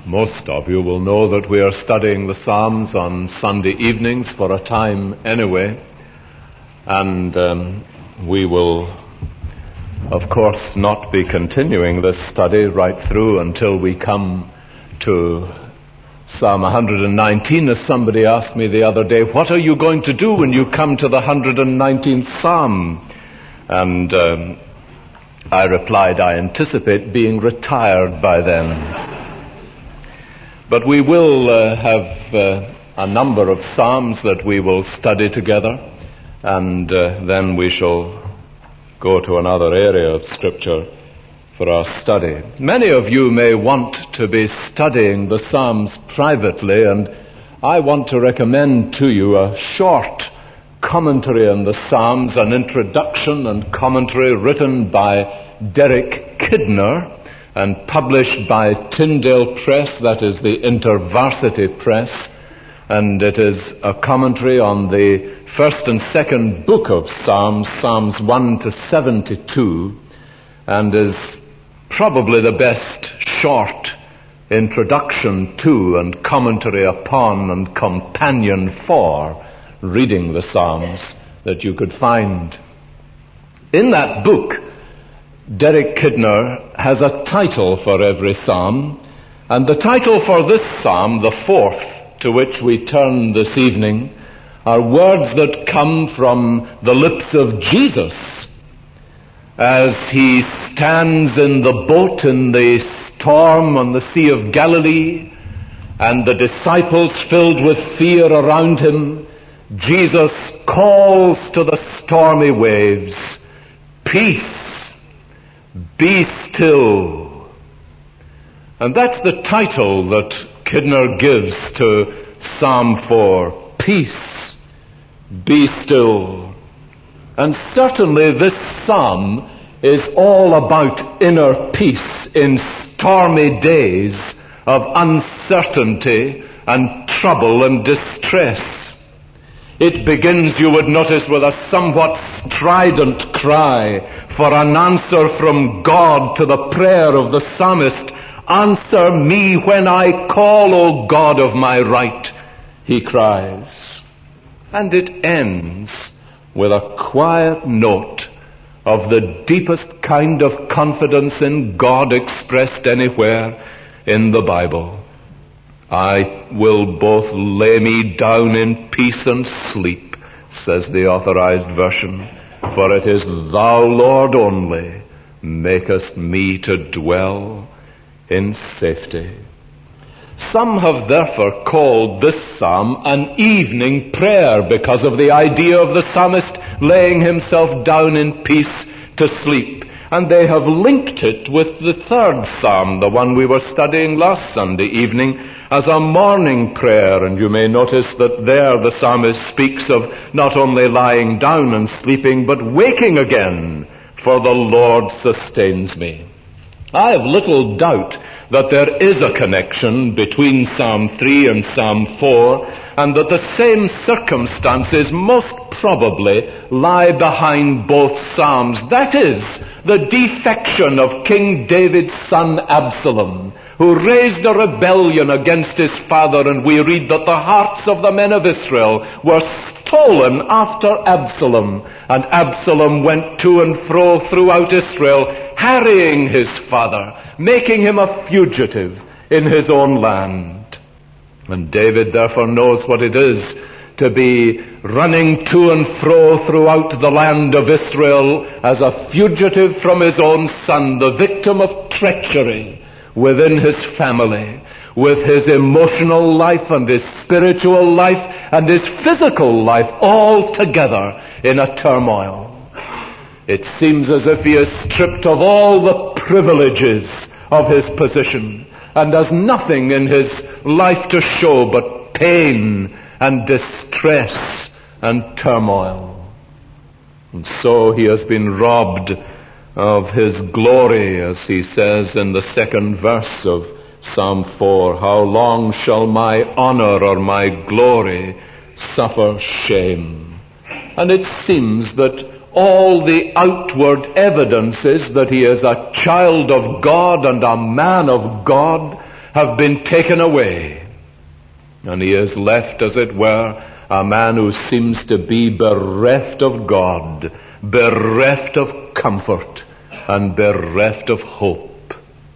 Most of you will know that we are studying the Psalms on Sunday evenings for a time anyway. And we will, of course, not be continuing this study right through until we come to Psalm 119. As somebody asked me the other day, what are you going to do when you come to the 119th Psalm? And I replied, I anticipate being retired by then. But we will have a number of Psalms that we will study together, and then we shall go to another area of Scripture for our study. Many of you may want to be studying the Psalms privately, and I want to recommend to you a short commentary on the Psalms, an introduction and commentary written by Derek Kidner and published by Tyndale Press, that is the InterVarsity Press, and it is a commentary on the first and second book of Psalms, Psalms 1 to 72, and is probably the best short introduction to and commentary upon and companion for reading the Psalms that you could find. In that book, Derek Kidner has a title for every psalm, and the title for this psalm, the fourth, to which we turn this evening, are words that come from the lips of Jesus as he stands in the boat in the storm on the Sea of Galilee, and the disciples filled with fear around him. Jesus calls to the stormy waves, "Peace, be still." And that's the title that Kidner gives to Psalm 4, "Peace, be still." And certainly this psalm is all about inner peace in stormy days of uncertainty and trouble and distress. It begins, you would notice, with a somewhat strident cry for an answer from God to the prayer of the psalmist. "Answer me when I call, O God of my right," he cries. And it ends with a quiet note of the deepest kind of confidence in God expressed anywhere in the Bible. "I will both lay me down in peace and sleep," says the Authorized Version, "for it is thou, Lord, only makest me to dwell in safety." Some have therefore called this psalm an evening prayer because of the idea of the psalmist laying himself down in peace to sleep. And they have linked it with the third psalm, the one we were studying last Sunday evening, as a morning prayer. And you may notice that there the psalmist speaks of not only lying down and sleeping, but waking again, "For the Lord sustains me." I have little doubt that there is a connection between Psalm 3 and Psalm 4, and that the same circumstances most probably lie behind both psalms. That is, the defection of King David's son Absalom, who raised a rebellion against his father, and we read that the hearts of the men of Israel were stolen after Absalom, and Absalom went to and fro throughout Israel, harrying his father, making him a fugitive in his own land. And David therefore knows what it is to be running to and fro throughout the land of Israel as a fugitive from his own son, the victim of treachery within his family, with his emotional life and his spiritual life and his physical life all together in a turmoil. It seems as if he is stripped of all the privileges of his position and has nothing in his life to show but pain and distress and turmoil. And so he has been robbed of his glory, as he says in the second verse of Psalm 4, "How long shall my honor or my glory suffer shame?" And it seems that all the outward evidences that he is a child of God and a man of God have been taken away, and he is left, as it were, a man who seems to be bereft of God, bereft of comfort, and bereft of hope.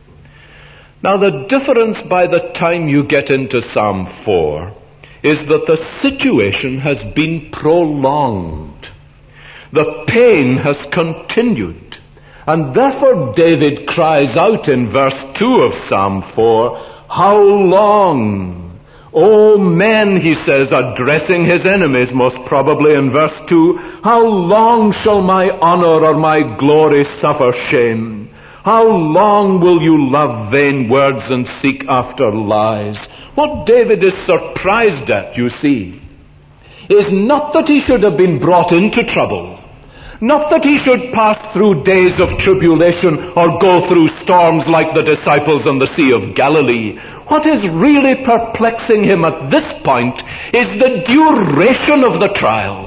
Now the difference by the time you get into Psalm 4 is that the situation has been prolonged. The pain has continued. And therefore David cries out in verse 2 of Psalm 4, "How long, O men," he says, addressing his enemies most probably in verse 2, "how long shall my honor or my glory suffer shame? How long will you love vain words and seek after lies?" What David is surprised at, you see, is not that he should have been brought into trouble, not that he should pass through days of tribulation or go through storms like the disciples on the Sea of Galilee. What is really perplexing him at this point is the duration of the trial.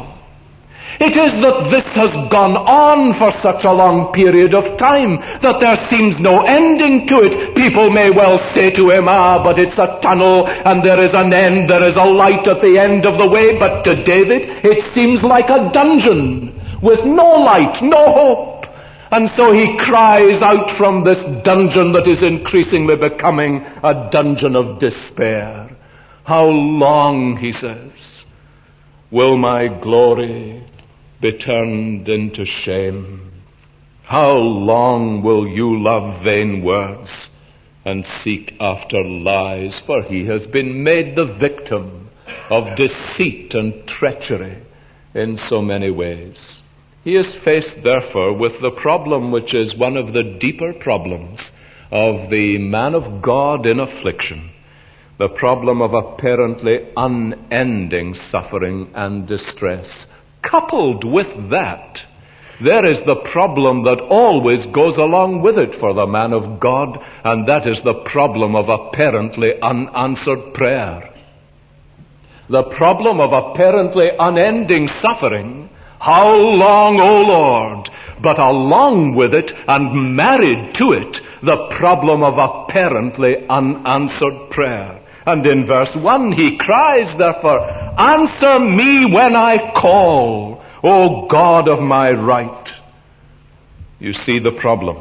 It is that this has gone on for such a long period of time that there seems no ending to it. People may well say to him, but it's a tunnel and there is an end, there is a light at the end of the way. But to David, it seems like a dungeon with no light, no hope. And so he cries out from this dungeon that is increasingly becoming a dungeon of despair. "How long," he says, "will my glory be turned into shame? How long will you love vain words and seek after lies?" For he has been made the victim of deceit and treachery in so many ways. He is faced, therefore, with the problem which is one of the deeper problems of the man of God in affliction, the problem of apparently unending suffering and distress. Coupled with that, there is the problem that always goes along with it for the man of God, and that is the problem of apparently unanswered prayer. The problem of apparently unending suffering. How long, O Lord? But along with it and married to it, the problem of apparently unanswered prayer. And in verse 1 he cries, therefore, "Answer me when I call, O God of my right." You see the problem.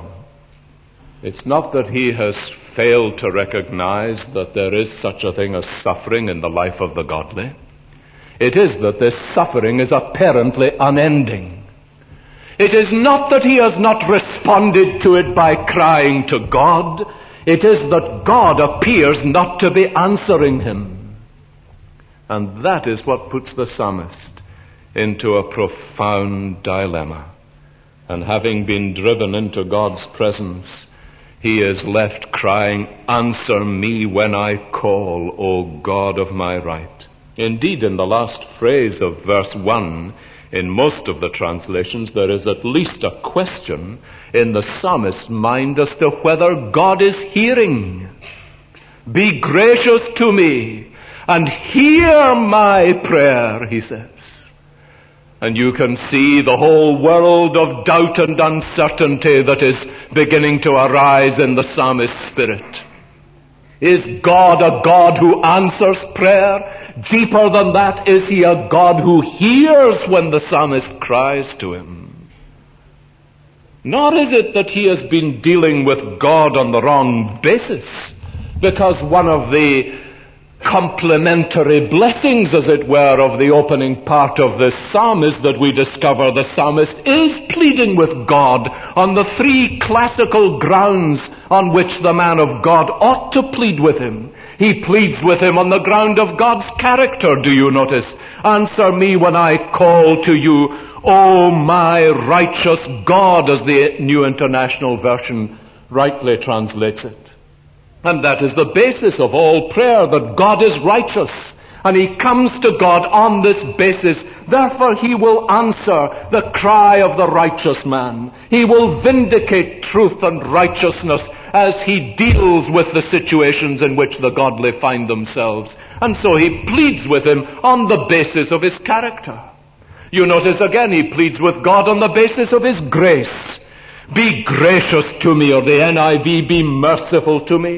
It's not that he has failed to recognize that there is such a thing as suffering in the life of the godly. It is that this suffering is apparently unending. It is not that he has not responded to it by crying to God. It is that God appears not to be answering him. And that is what puts the psalmist into a profound dilemma. And having been driven into God's presence, he is left crying, "Answer me when I call, O God of my right." Indeed, in the last phrase of verse 1, in most of the translations, there is at least a question in the psalmist's mind as to whether God is hearing. "Be gracious to me and hear my prayer," he says. And you can see the whole world of doubt and uncertainty that is beginning to arise in the psalmist's spirit. Is God a God who answers prayer? Deeper than that, is he a God who hears when the psalmist cries to him? Nor is it that he has been dealing with God on the wrong basis, because one of the complementary blessings, as it were, of the opening part of this psalm is that we discover the psalmist is pleading with God on the three classical grounds on which the man of God ought to plead with him. He pleads with him on the ground of God's character, do you notice? "Answer me when I call to you, O my righteous God," as the New International Version rightly translates it. And that is the basis of all prayer, that God is righteous. And he comes to God on this basis. Therefore he will answer the cry of the righteous man. He will vindicate truth and righteousness as he deals with the situations in which the godly find themselves. And so he pleads with him on the basis of his character. You notice again he pleads with God on the basis of his grace. "Be gracious to me," or the NIV, "be merciful to me."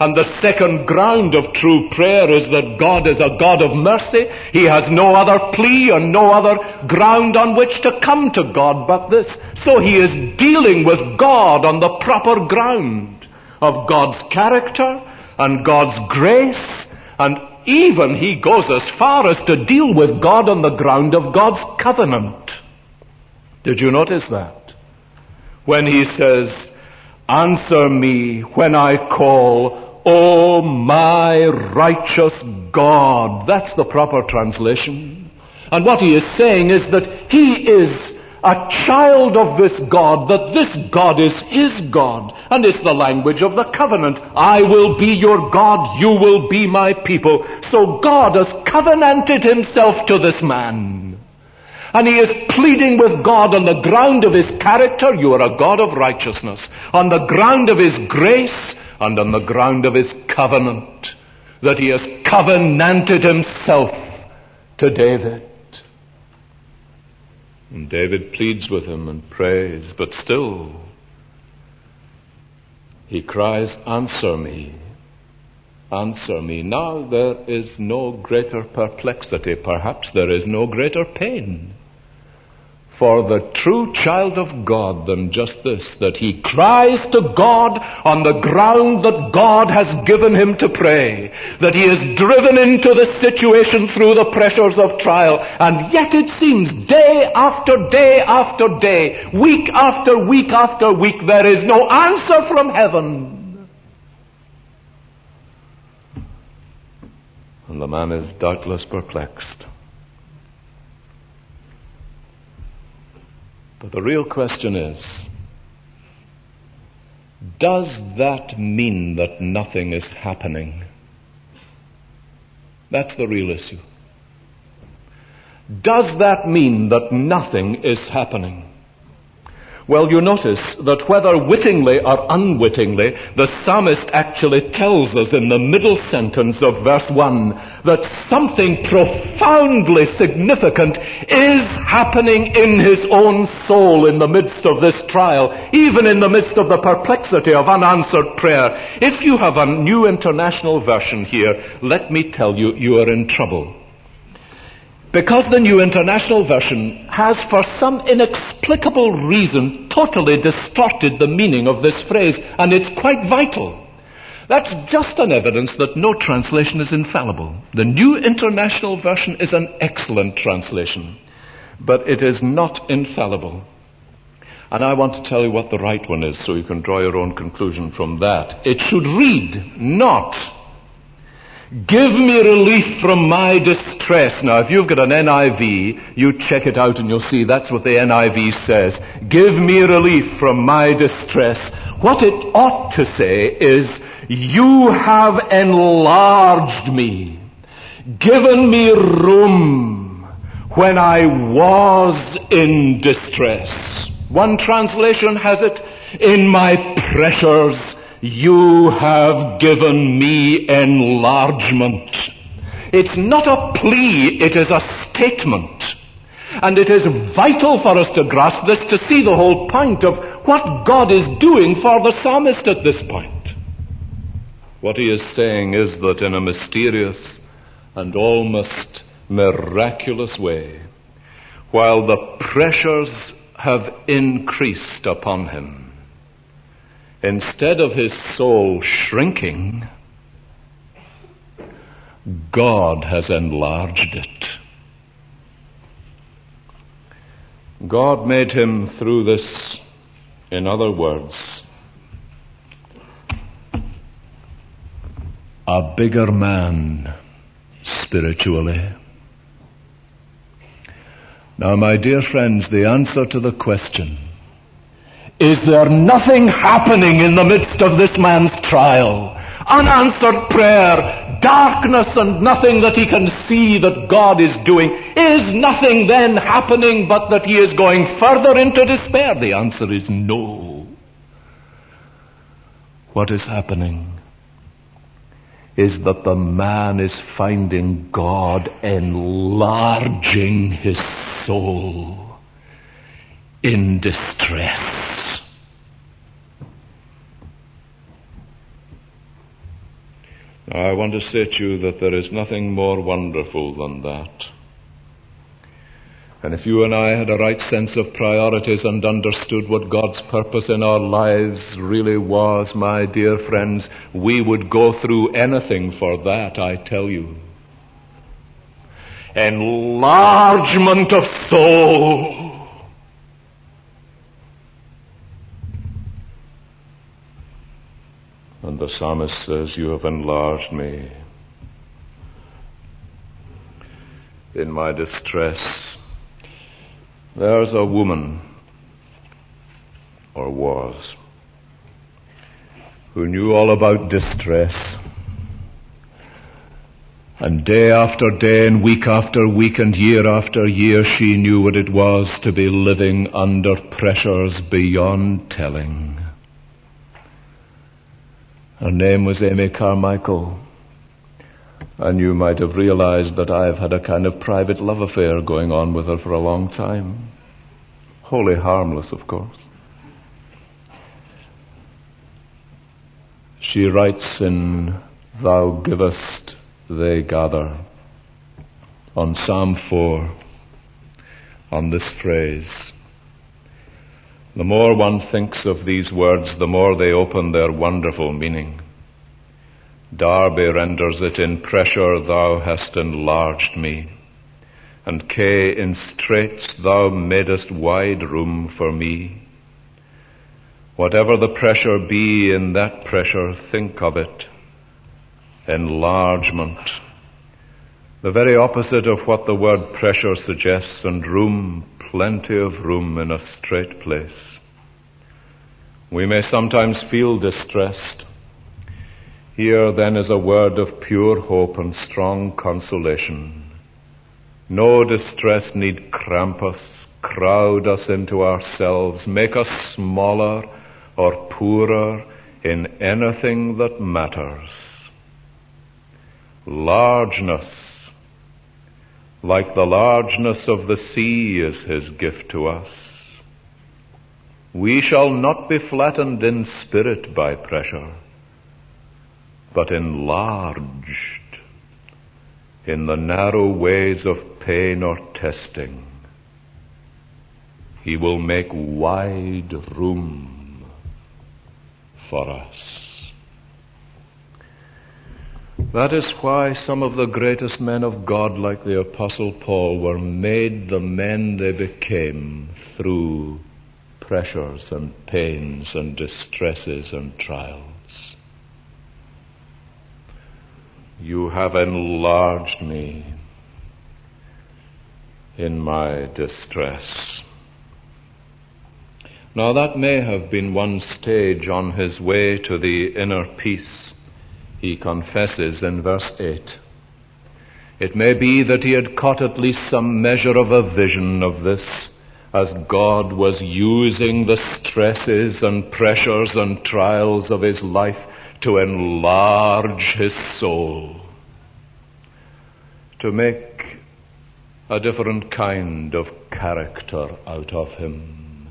And the second ground of true prayer is that God is a God of mercy. He has no other plea and no other ground on which to come to God but this. So he is dealing with God on the proper ground of God's character and God's grace, and even he goes as far as to deal with God on the ground of God's covenant. Did you notice that? When he says, answer me when I call, O my righteous God. That's the proper translation. And what he is saying is that he is a child of this God, that this God is his God. And it's the language of the covenant. I will be your God, you will be my people. So God has covenanted himself to this man. And he is pleading with God on the ground of his character. You are a God of righteousness. On the ground of his grace and on the ground of his covenant. That he has covenanted himself to David. And David pleads with him and prays, but still he cries, answer me, answer me. Now there is no greater perplexity, perhaps there is no greater pain for the true child of God than just this, that he cries to God on the ground that God has given him to pray, that he is driven into the situation through the pressures of trial, and yet it seems day after day after day, week after week after week, there is no answer from heaven. And the man is doubtless perplexed. But the real question is, does that mean that nothing is happening? That's the real issue. Does that mean that nothing is happening? Well, you notice that whether wittingly or unwittingly, the psalmist actually tells us in the middle sentence of verse 1 that something profoundly significant is happening in his own soul in the midst of this trial, even in the midst of the perplexity of unanswered prayer. If you have a New International Version here, let me tell you, you are in trouble. Because the New International Version has, for some inexplicable reason, totally distorted the meaning of this phrase, and it's quite vital. That's just an evidence that no translation is infallible. The New International Version is an excellent translation, but it is not infallible. And I want to tell you what the right one is, so you can draw your own conclusion from that. It should read, not, give me relief from my distress. Now, if you've got an NIV, you check it out and you'll see that's what the NIV says. Give me relief from my distress. What it ought to say is, you have enlarged me, given me room when I was in distress. One translation has it, in my pressures, you have given me enlargement. It's not a plea, it is a statement. And it is vital for us to grasp this, to see the whole point of what God is doing for the psalmist at this point. What he is saying is that in a mysterious and almost miraculous way, while the pressures have increased upon him, instead of his soul shrinking, God has enlarged it. God made him through this, in other words, a bigger man spiritually. Now, my dear friends, the answer to the question, is there nothing happening in the midst of this man's trial? Unanswered prayer, darkness and nothing that he can see that God is doing. Is nothing then happening but that he is going further into despair? The answer is no. What is happening is that the man is finding God enlarging his soul in distress. I want to say to you that there is nothing more wonderful than that. And if you and I had a right sense of priorities and understood what God's purpose in our lives really was, my dear friends, we would go through anything for that, I tell you. Enlargement of soul. And the psalmist says, you have enlarged me in my distress. There's a woman, or was, who knew all about distress. And day after day and week after week and year after year, she knew what it was to be living under pressures beyond telling. Her name was Amy Carmichael. And you might have realized that I've had a kind of private love affair going on with her for a long time. Wholly harmless, of course. She writes in Thou Givest, They Gather, on Psalm 4, on this phrase. The more one thinks of these words, the more they open their wonderful meaning. Darby renders it, in pressure thou hast enlarged me, and Kay, in straits thou madest wide room for me. Whatever the pressure be, in that pressure think of it. Enlargement. The very opposite of what the word pressure suggests, and room, plenty of room in a straight place. We may sometimes feel distressed. Here then is a word of pure hope and strong consolation. No distress need cramp us, crowd us into ourselves, make us smaller or poorer in anything that matters. Largeness, like the largeness of the sea, is his gift to us. We shall not be flattened in spirit by pressure, but enlarged in the narrow ways of pain or testing. He will make wide room for us. That is why some of the greatest men of God, like the Apostle Paul, were made the men they became through pressures and pains and distresses and trials. You have enlarged me in my distress. Now that may have been one stage on his way to the inner peace he confesses in verse 8. It may be that he had caught at least some measure of a vision of this as God was using the stresses and pressures and trials of his life to enlarge his soul, to make a different kind of character out of him.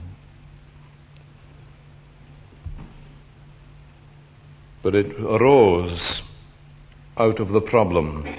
But it arose out of the problem.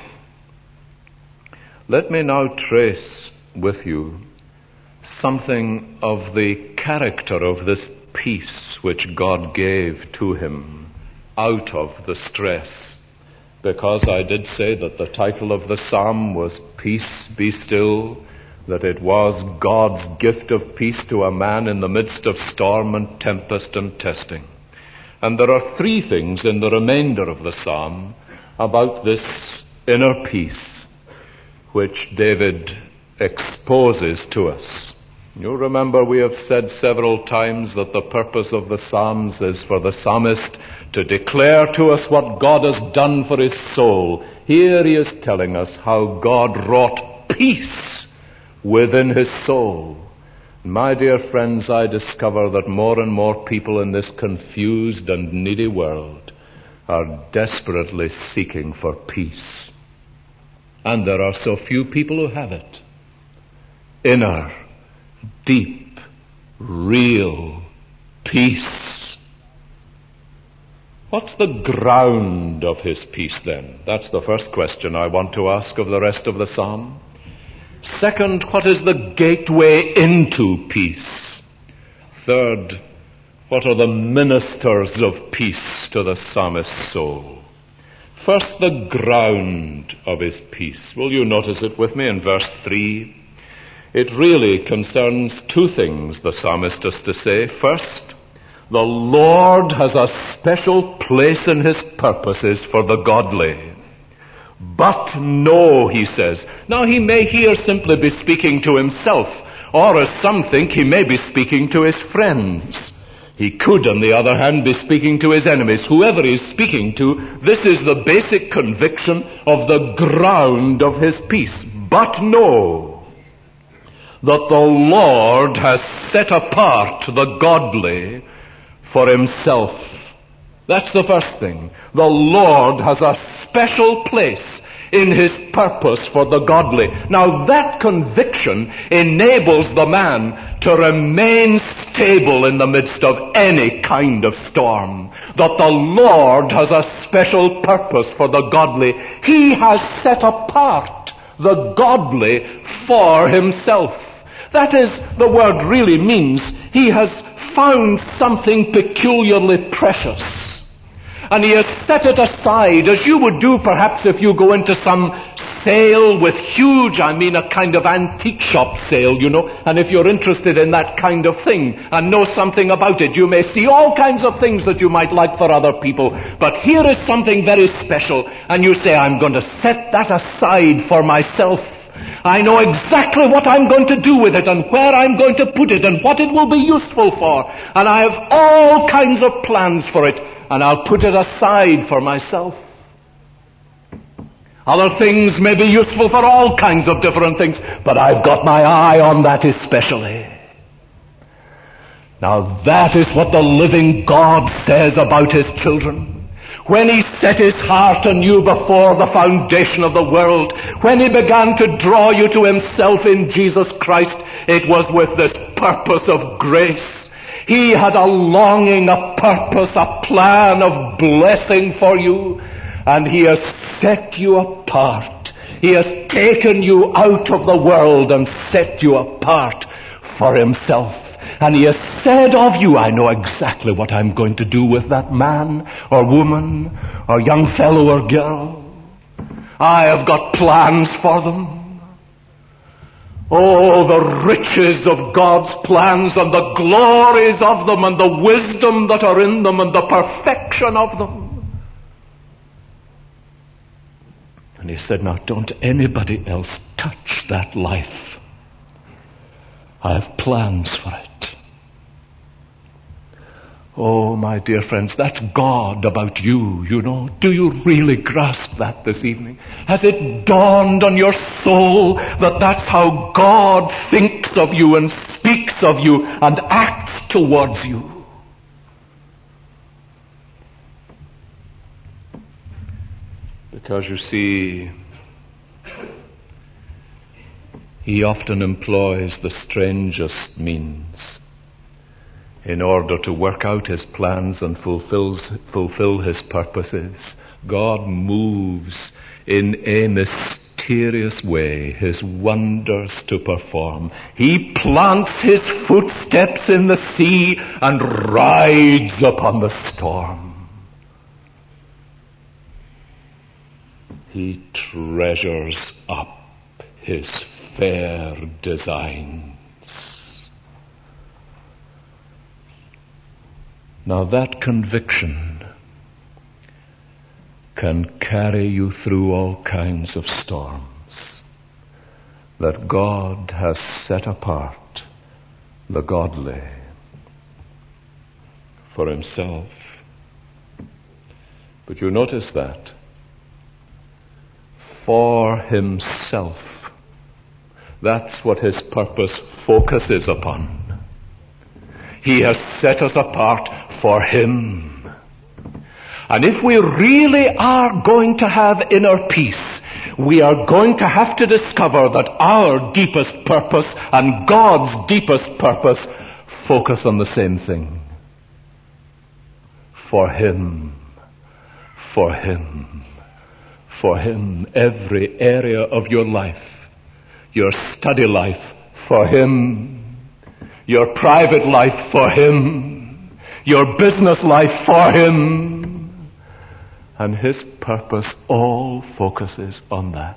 Let me now trace with you something of the character of this peace which God gave to him out of the stress, because I did say that the title of the psalm was Peace Be Still, that it was God's gift of peace to a man in the midst of storm and tempest and testing. And there are three things in the remainder of the psalm about this inner peace which David exposes to us. You remember we have said several times that the purpose of the Psalms is for the psalmist to declare to us what God has done for his soul. Here he is telling us how God wrought peace within his soul. My dear friends, I discover that more and more people in this confused and needy world are desperately seeking for peace. And there are so few people who have it. Inner, deep, real peace. What's the ground of his peace then? That's the first question I want to ask of the rest of the psalm. Second, what is the gateway into peace? Third, what are the ministers of peace to the psalmist's soul? First, the ground of his peace. Will you notice it with me in verse 3? It really concerns two things, the psalmist has to say. First, the Lord has a special place in his purposes for the godly. But know, he says. Now he may here simply be speaking to himself, or as some think, he may be speaking to his friends. He could, on the other hand, be speaking to his enemies. Whoever he's speaking to, this is the basic conviction of the ground of his peace. But know that the Lord has set apart the godly for himself. That's the first thing. The Lord has a special place in his purpose for the godly. Now that conviction enables the man to remain stable in the midst of any kind of storm. That the Lord has a special purpose for the godly. He has set apart the godly for himself. That is, the word really means he has found something peculiarly precious. And he has set it aside, as you would do perhaps if you go into some sale with huge, a kind of antique shop sale, and if you're interested in that kind of thing and know something about it, you may see all kinds of things that you might like for other people. But here is something very special, and you say, I'm going to set that aside for myself. I know exactly what I'm going to do with it and where I'm going to put it and what it will be useful for. And I have all kinds of plans for it, and I'll put it aside for myself. Other things may be useful for all kinds of different things, but I've got my eye on that especially. Now that is what the living God says about his children. When he set his heart on you before the foundation of the world, when he began to draw you to himself in Jesus Christ, it was with this purpose of grace. He had a longing, a purpose, a plan of blessing for you, and he has set you apart. He has taken you out of the world and set you apart for himself. And he has said of you, I know exactly what I'm going to do with that man or woman or young fellow or girl. I have got plans for them. Oh, the riches of God's plans and the glories of them and the wisdom that are in them and the perfection of them. And he said, now don't anybody else touch that life. I have plans for it. Oh, my dear friends, that's God about you, Do you really grasp that this evening? Has it dawned on your soul that that's how God thinks of you and speaks of you and acts towards you? Because you see, he often employs the strangest means in order to work out his plans and fulfill his purposes. God moves in a mysterious way his wonders to perform. He plants his footsteps in the sea and rides upon the storm. He treasures up his fair designs. Now that conviction can carry you through all kinds of storms. That God has set apart the godly for himself. But you notice that. For himself. That's what his purpose focuses upon. He has set us apart for him. And if we really are going to have inner peace, we are going to have to discover that our deepest purpose and God's deepest purpose focus on the same thing. For him. for Him. For Him. Every area of your life, your study life, for Him. Your private life, for Him. Your business life, for Him. And His purpose all focuses on that.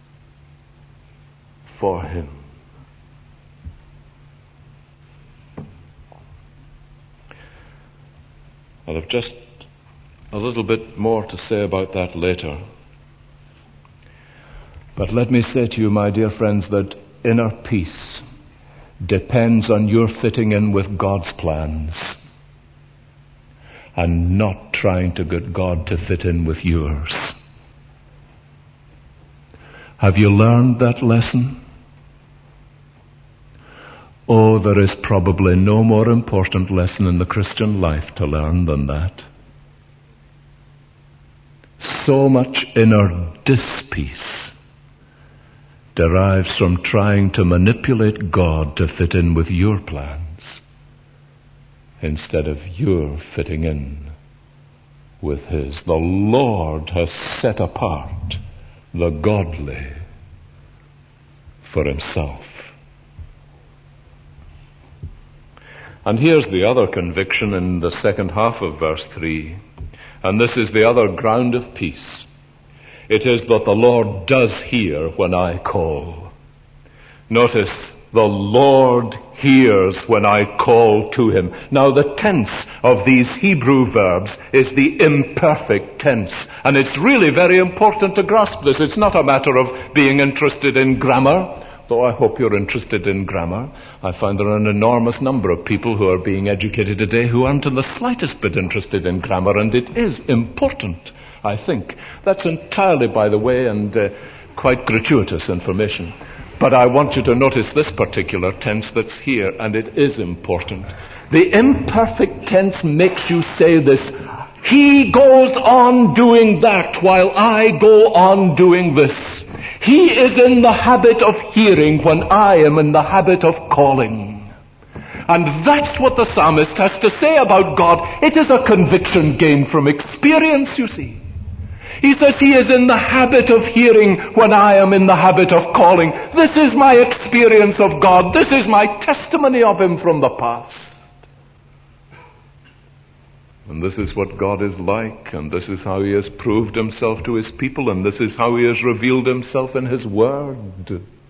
For Him. I'll have just a little bit more to say about that later. But let me say to you, my dear friends, that inner peace depends on your fitting in with God's plans and not trying to get God to fit in with yours. Have you learned that lesson? Oh, there is probably no more important lesson in the Christian life to learn than that. So much inner dispeace derives from trying to manipulate God to fit in with your plans instead of your fitting in with His. The Lord has set apart the godly for Himself. And here's the other conviction in the second half of verse 3. And this is the other ground of peace. It is that the Lord does hear when I call. Notice, the Lord hears when I call to Him. Now the tense of these Hebrew verbs is the imperfect tense. And it's really very important to grasp this. It's not a matter of being interested in grammar, though I hope you're interested in grammar. I find there are an enormous number of people who are being educated today who aren't in the slightest bit interested in grammar, and it is important, I think. That's entirely, by the way, and quite gratuitous information. But I want you to notice this particular tense that's here, and it is important. The imperfect tense makes you say this: He goes on doing that while I go on doing this. He is in the habit of hearing when I am in the habit of calling. And that's what the psalmist has to say about God. It is a conviction gained from experience, you see. He says He is in the habit of hearing when I am in the habit of calling. This is my experience of God. This is my testimony of Him from the past. And this is what God is like, and this is how He has proved Himself to His people, and this is how He has revealed Himself in His Word.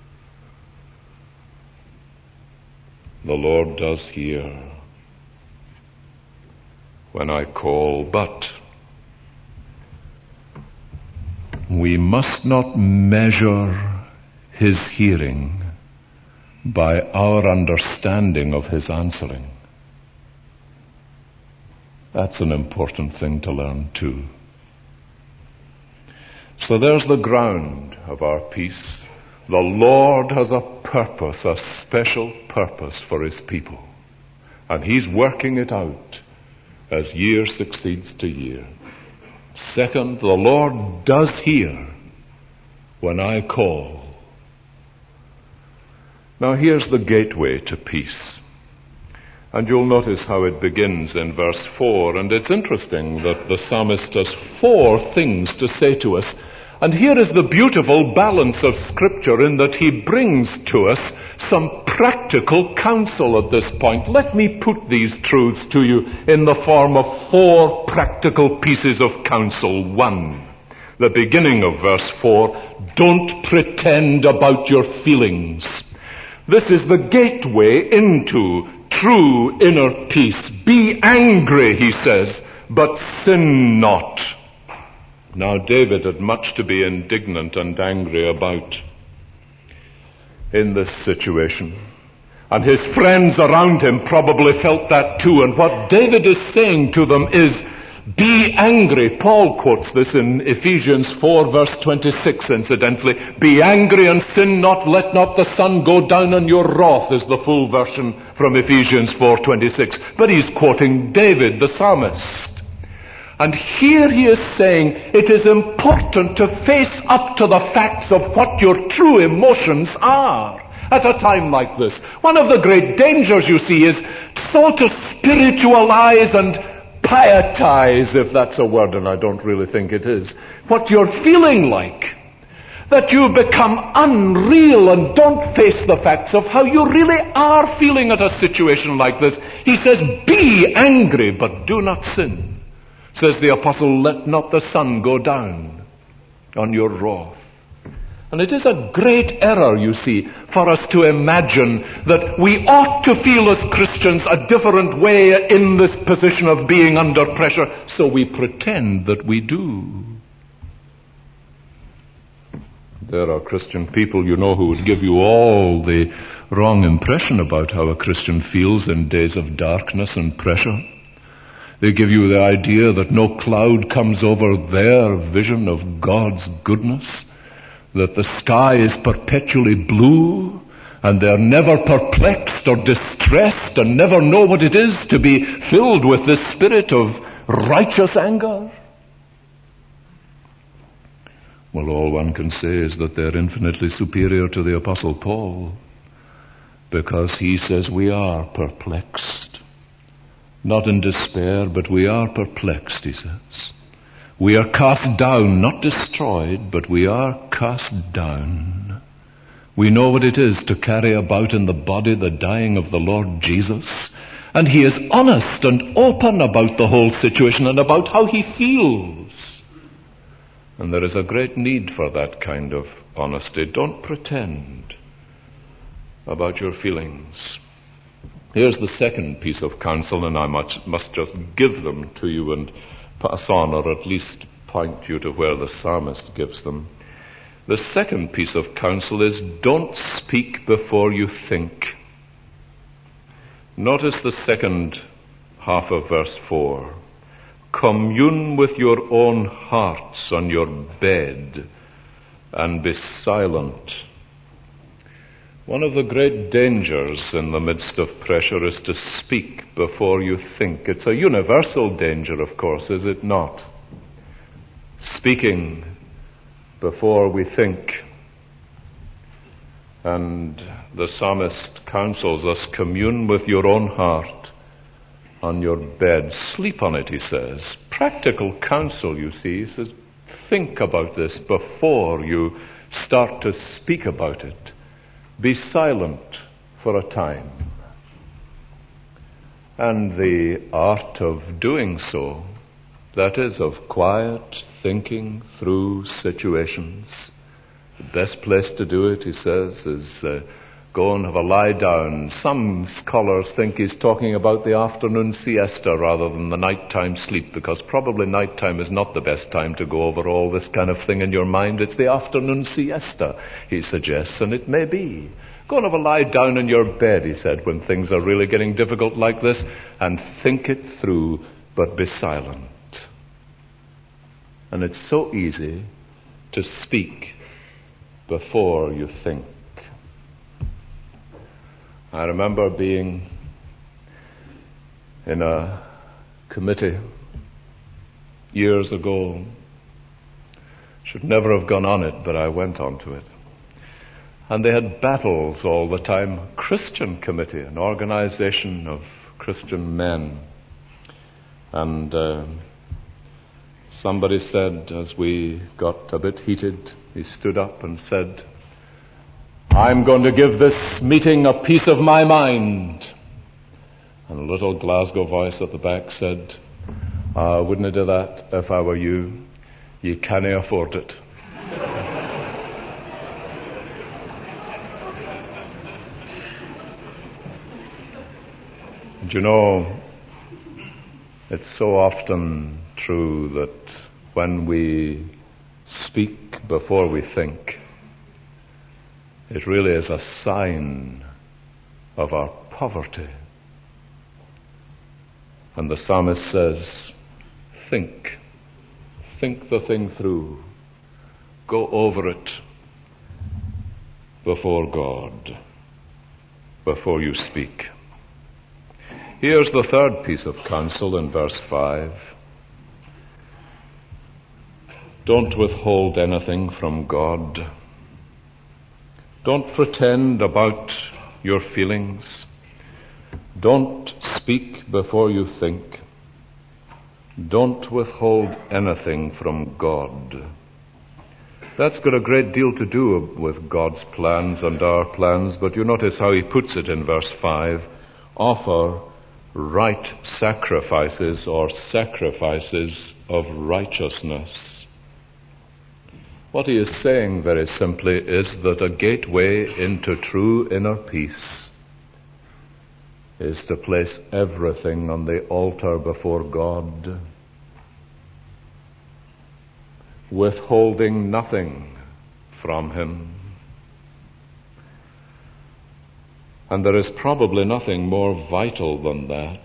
The Lord does hear when I call, but we must not measure His hearing by our understanding of His answering. That's an important thing to learn too. So there's the ground of our peace. The Lord has a purpose, a special purpose for His people. And He's working it out as year succeeds to year. Second, the Lord does hear when I call. Now here's the gateway to peace. And you'll notice how it begins in verse 4. And it's interesting that the psalmist has 4 things to say to us. And here is the beautiful balance of Scripture in that he brings to us some practical counsel at this point. Let me put these truths to you in the form of 4 practical pieces of counsel. 1, the beginning of verse 4, don't pretend about your feelings. This is the gateway into true inner peace. Be angry, he says, but sin not. Now David had much to be indignant and angry about in this situation. And his friends around him probably felt that too. And what David is saying to them is, be angry. Paul quotes this in Ephesians 4 verse 26 incidentally. Be angry and sin not, let not the sun go down on your wrath is the full version from Ephesians 4:26. But he's quoting David, the psalmist. And here he is saying it is important to face up to the facts of what your true emotions are at a time like this. One of the great dangers, you see, is so to spiritualize and pietize, if that's a word, and I don't really think it is, what you're feeling like. That you become unreal and don't face the facts of how you really are feeling at a situation like this. He says, be angry, but do not sin. Says the apostle, let not the sun go down on your wrath. And it is a great error, you see, for us to imagine that we ought to feel as Christians a different way in this position of being under pressure, so we pretend that we do. There are Christian people, you know, who would give you all the wrong impression about how a Christian feels in days of darkness and pressure. They give you the idea that no cloud comes over their vision of God's goodness, that the sky is perpetually blue, and they're never perplexed or distressed and never know what it is to be filled with the spirit of righteous anger. Well, all one can say is that they're infinitely superior to the Apostle Paul, because he says we are perplexed. Not in despair, but we are perplexed, he says. We are cast down, not destroyed, but we are cast down. We know what it is to carry about in the body the dying of the Lord Jesus, and he is honest and open about the whole situation and about how he feels. And there is a great need for that kind of honesty. Don't pretend about your feelings. Here's the second piece of counsel, and I must just give them to you and pass on, or at least point you to where the psalmist gives them. The second piece of counsel is, don't speak before you think. Notice the second half of verse 4. Commune with your own hearts on your bed and be silent. One of the great dangers in the midst of pressure is to speak before you think. It's a universal danger, of course, is it not? Speaking before we think. And the psalmist counsels us, commune with your own heart on your bed. Sleep on it, he says. Practical counsel, you see. He says, think about this before you start to speak about it. Be silent for a time. And the art of doing so, that is, of quiet thinking through situations. The best place to do it, he says, is go and have a lie down. Some scholars think he's talking about the afternoon siesta rather than the nighttime sleep, because probably nighttime is not the best time to go over all this kind of thing in your mind. It's the afternoon siesta, he suggests, and it may be. Go and have a lie down in your bed, he said, when things are really getting difficult like this, and think it through, but be silent. And it's so easy to speak before you think. I remember being in a committee years ago. Should never have gone on it, but I went on to it. And they had battles all the time. Christian committee, an organization of Christian men. And somebody said, as we got a bit heated, he stood up and said, I'm going to give this meeting a piece of my mind. And a little Glasgow voice at the back said, I wouldn't do that if I were you. You can't afford it. And you know, it's so often true that when we speak before we think, it really is a sign of our poverty. And the psalmist says, think the thing through, go over it before God, before you speak. Here's the third piece of counsel in verse 5. Don't withhold anything from God. Don't pretend about your feelings. Don't speak before you think. Don't withhold anything from God. That's got a great deal to do with God's plans and our plans, but you notice how he puts it in verse 5. Offer right sacrifices, or sacrifices of righteousness. What he is saying very simply is that a gateway into true inner peace is to place everything on the altar before God, withholding nothing from him. And there is probably nothing more vital than that.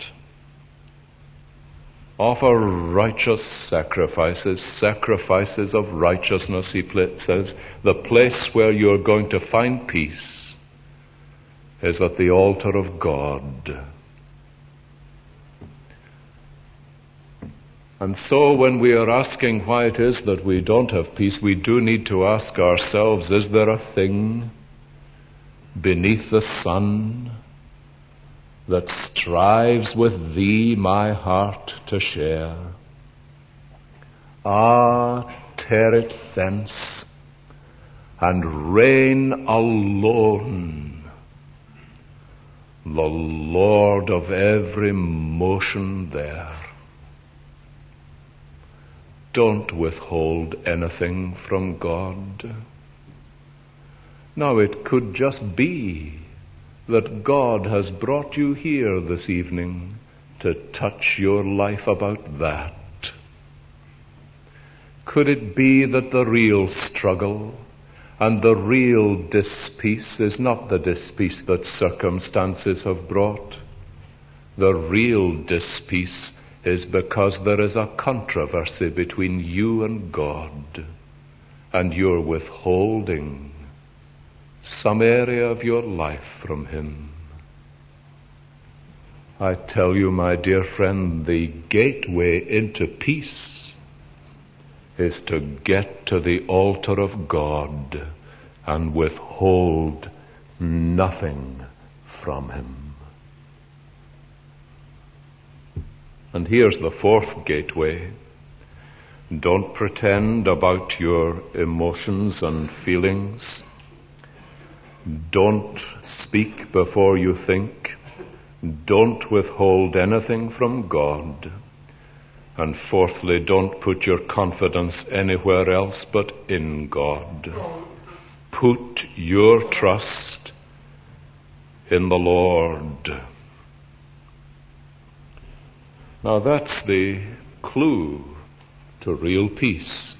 Offer righteous sacrifices, sacrifices of righteousness, he says. The place where you're going to find peace is at the altar of God. And so when we are asking why it is that we don't have peace, we do need to ask ourselves, is there a thing beneath the sun that strives with thee, my heart, to share? Ah, tear it thence, and reign alone, the Lord of every motion there. Don't withhold anything from God. Now, it could just be that God has brought you here this evening to touch your life about that. Could it be that the real struggle and the real dispeace is not the dispeace that circumstances have brought? The real dispeace is because there is a controversy between you and God, and you're withholding some area of your life from him. I tell you, my dear friend, the gateway into peace is to get to the altar of God and withhold nothing from him. And here's the fourth gateway. Don't pretend about your emotions and feelings. Don't speak before you think. Don't withhold anything from God. And fourthly, don't put your confidence anywhere else but in God. Put your trust in the Lord. Now that's the clue to real peace.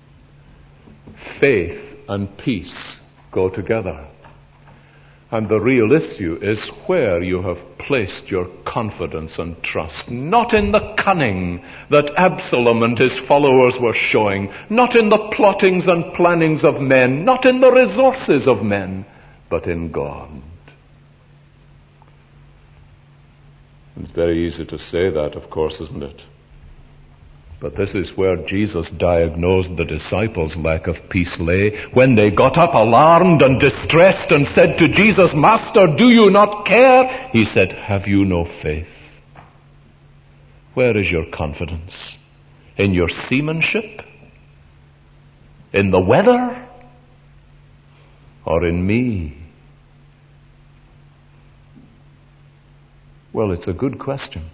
Faith and peace go together. And the real issue is where you have placed your confidence and trust. Not in the cunning that Absalom and his followers were showing. Not in the plottings and plannings of men. Not in the resources of men. But in God. It's very easy to say that, of course, isn't it? But this is where Jesus diagnosed the disciples' lack of peace lay, when they got up alarmed and distressed and said to Jesus, Master, do you not care? He said, have you no faith? Where is your confidence? In your seamanship? In the weather? Or in me? Well, it's a good question.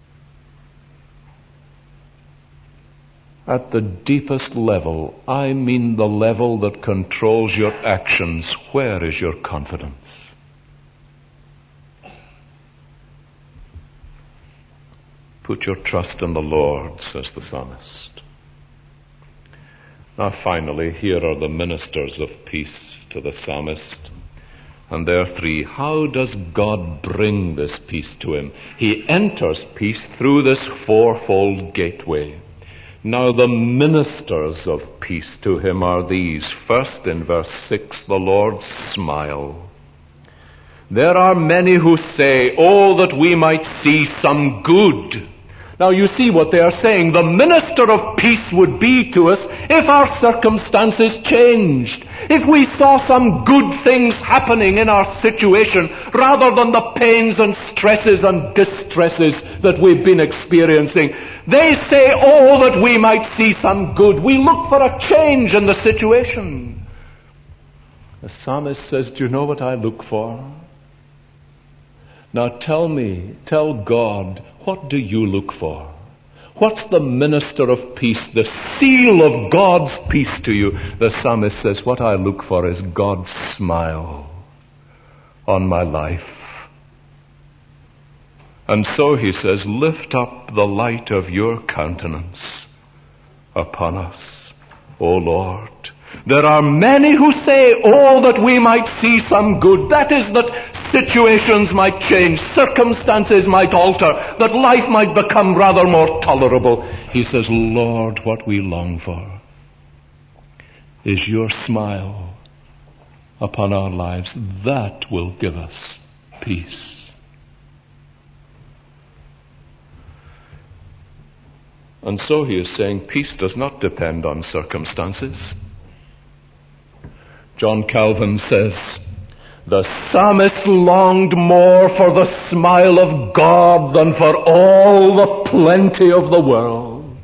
At the deepest level, I mean the level that controls your actions, where is your confidence? Put your trust in the Lord, says the psalmist. Now finally, here are the ministers of peace to the psalmist. And there are three. How does God bring this peace to him? He enters peace through this fourfold gateway. Now the ministers of peace to him are these. First, in verse 6, the Lord's smile. There are many who say, oh, that we might see some good Now you see what they are saying. The minister of peace would be to us if our circumstances changed. If we saw some good things happening in our situation rather than the pains and stresses and distresses that we've been experiencing. They say, oh, that we might see some good. We look for a change in the situation. The psalmist says, do you know what I look for? Now tell God, what do you look for? What's the minister of peace, the seal of God's peace to you? The psalmist says, what I look for is God's smile on my life. And so he says, lift up the light of your countenance upon us, O Lord. There are many who say, oh, that we might see some good. That is, that situations might change, circumstances might alter, that life might become rather more tolerable. He says, Lord, what we long for is your smile upon our lives. That will give us peace. And so he is saying peace does not depend on circumstances. John Calvin says, the psalmist longed more for the smile of God than for all the plenty of the world.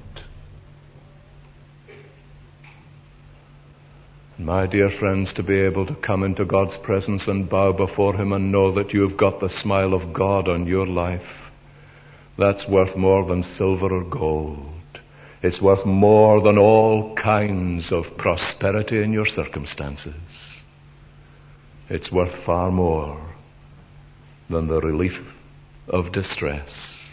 My dear friends, to be able to come into God's presence and bow before Him and know that you've got the smile of God on your life, that's worth more than silver or gold. It's worth more than all kinds of prosperity in your circumstances. It's worth far more than the relief of distress.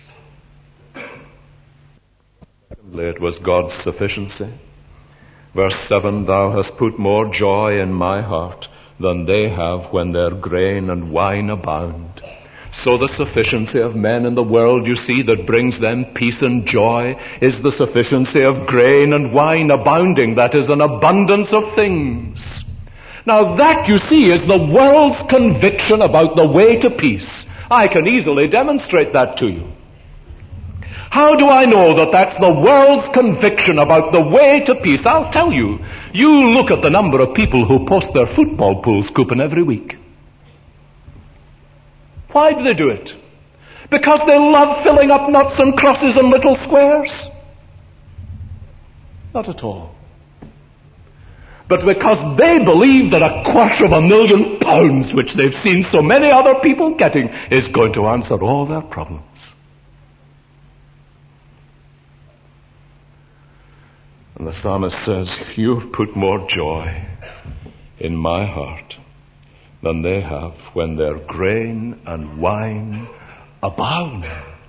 Secondly, it was God's sufficiency. Verse 7, thou hast put more joy in my heart than they have when their grain and wine abound. So the sufficiency of men in the world, you see, that brings them peace and joy is the sufficiency of grain and wine abounding. That is an abundance of things. Now that, you see, is the world's conviction about the way to peace. I can easily demonstrate that to you. How do I know that that's the world's conviction about the way to peace? I'll tell you. You look at the number of people who post their football pools coupon every week. Why do they do it? Because they love filling up knots and crosses and little squares? Not at all. But because they believe that £250,000 pounds, which they've seen so many other people getting, is going to answer all their problems. And the psalmist says, you've put more joy in my heart than they have when their grain and wine abound.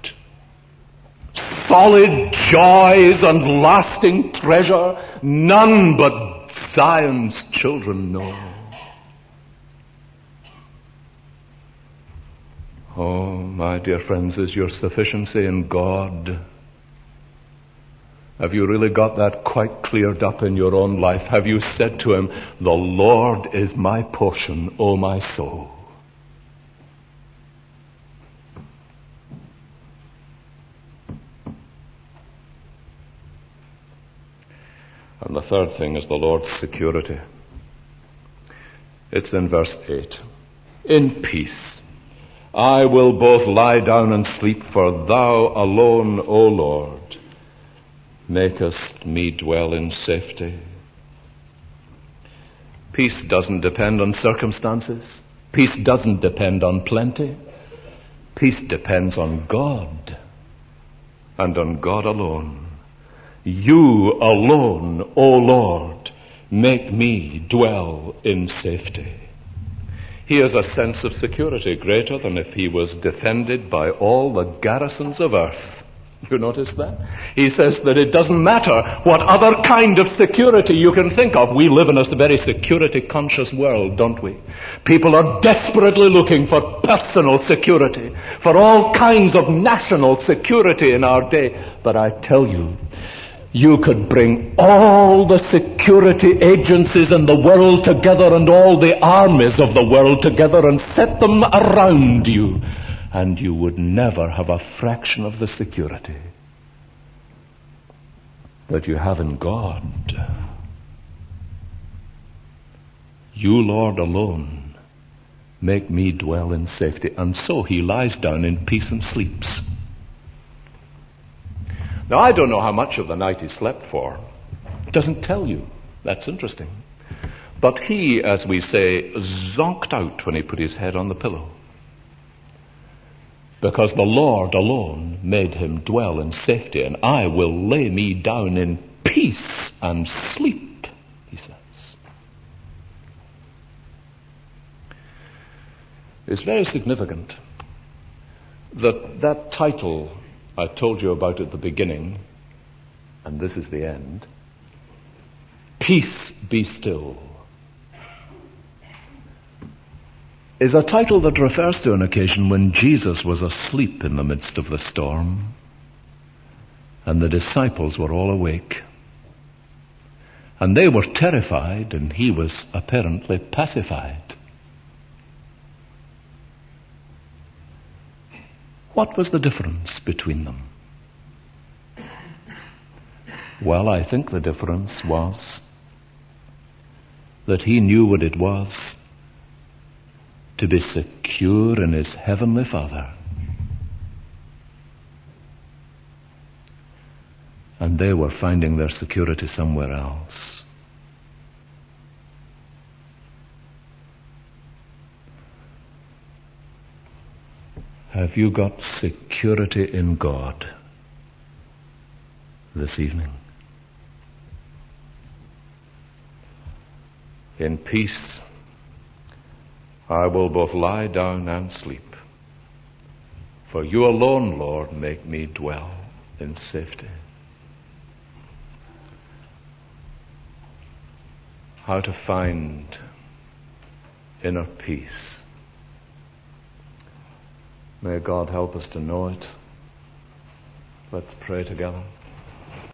Solid joys and lasting treasure, none but Zion's children know. Oh, my dear friends, is your sufficiency in God? Have you really got that quite cleared up in your own life? Have you said to Him, the Lord is my portion, O my soul? And the third thing is the Lord's security. It's in verse 8. In peace I will both lie down and sleep, for thou alone, O Lord, makest me dwell in safety. Peace doesn't depend on circumstances. Peace doesn't depend on plenty. Peace depends on God, and on God alone. You alone, O Lord, make me dwell in safety. He has a sense of security greater than if he was defended by all the garrisons of earth. You notice that? He says that it doesn't matter what other kind of security you can think of. We live in a very security-conscious world, don't we? People are desperately looking for personal security, for all kinds of national security in our day. But I tell you, you could bring all the security agencies in the world together and all the armies of the world together and set them around you, and you would never have a fraction of the security that you have in God. You, Lord, alone make me dwell in safety. And so he lies down in peace and sleeps. Now, I don't know how much of the night he slept for. It doesn't tell you. That's interesting. But he, as we say, zonked out when he put his head on the pillow. Because the Lord alone made him dwell in safety, and I will lay me down in peace and sleep, he says. It's very significant that title I told you about at the beginning, and this is the end, Peace Be Still, is a title that refers to an occasion when Jesus was asleep in the midst of the storm and the disciples were all awake. And they were terrified and he was apparently pacified. What was the difference between them? Well, I think the difference was that he knew what it was to be secure in his heavenly Father. And they were finding their security somewhere else. Have you got security in God this evening? In peace, I will both lie down and sleep. For you alone, Lord, make me dwell in safety. How to find inner peace. May God help us to know it. Let's pray together.